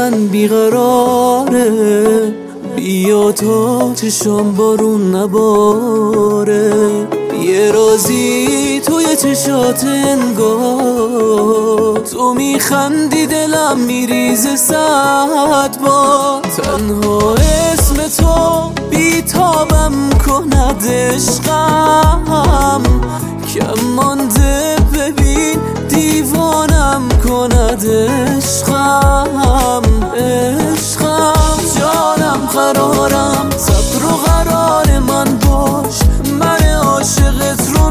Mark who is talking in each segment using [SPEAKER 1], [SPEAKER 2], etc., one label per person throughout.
[SPEAKER 1] من بیقراره، بیا تا چشام بارون نباره. یه رازی توی چشات انگار، تو میخندی دلم میریزه 100 بار. تنها اسم تو بیتابم کند عشقم، کم مانده ببین دیوانم کند عشقم. عشقم جانم قرارم، صبر و قرار من باش، من عاشقت رو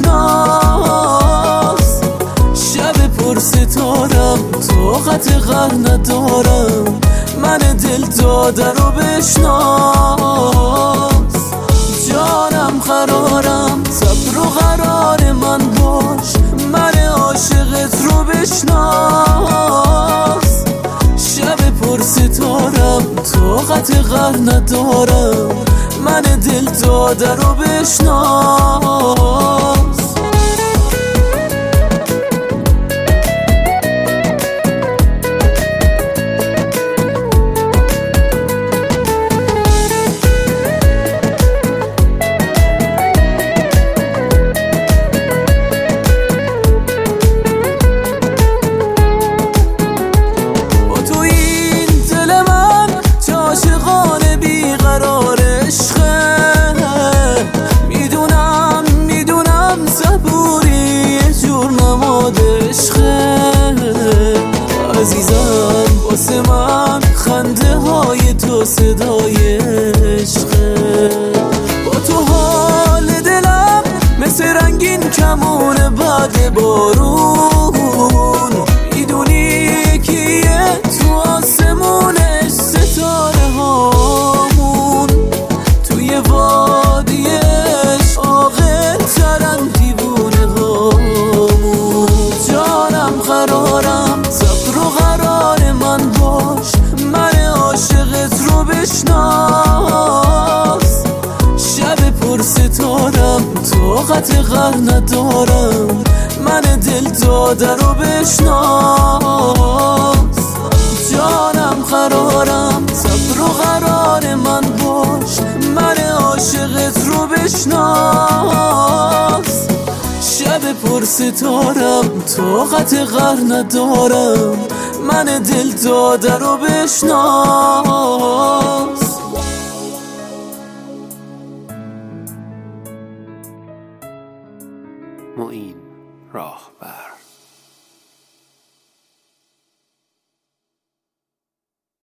[SPEAKER 1] بشناس. شب پر ستارم طاقت غر ندارم، من دل داده رو بشناس. جانم قرارم، صبر و قرار من باش، من عاشقت رو بشناس. شب پر ستارم طاقت غر ندارم، من دل داده رو بشناس. عزیزم واسه من خنده های تو صدای عشقه، با تو حال دلم مثل رنگین کمون بعد بارون. میدونی کیه تو آسمونش ستاره هامون، توی وادیش عاقل ترن دیوونه هامون. جانم قرارم، صبر و قرار من باش، من عاشقت رو بشناس. شب پر ستارم طاقت غر ندارم، من دل داده رو بشناس. جانم قرارم، صبر و قرار من باش، من عاشقت رو بشناس. شب پر ستارم طاقت غر ندارم، من دل داده رو بشناس.
[SPEAKER 2] معین راهبر.